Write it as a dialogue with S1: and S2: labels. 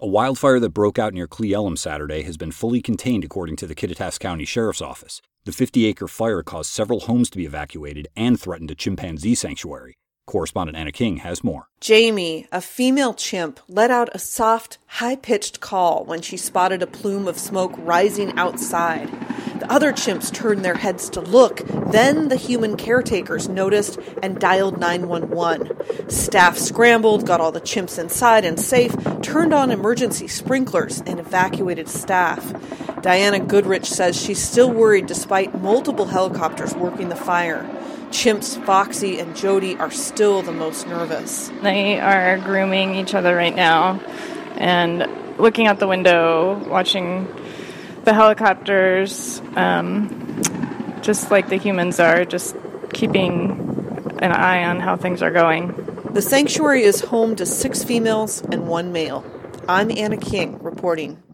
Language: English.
S1: A wildfire that broke out near Cle Elum Saturday has been fully contained according to the Kittitas County Sheriff's Office. The 50-acre fire caused several homes to be evacuated and threatened a chimpanzee sanctuary. Correspondent Anna King has more.
S2: Jamie, a female chimp, let out a soft, high-pitched call when she spotted a plume of smoke rising outside. The other chimps turned their heads to look. Then the human caretakers noticed and dialed 911. Staff scrambled, got all the chimps inside and safe, turned on emergency sprinklers, and evacuated staff. Diana Goodrich says she's still worried despite multiple helicopters working the fire. Chimps Foxy and Jody are still the most nervous.
S3: They are grooming each other right now and looking out the window, watching the helicopters, just like the humans are, just keeping an eye on how things are going.
S2: The sanctuary is home to 6 females and 1 male. I'm Anna King reporting.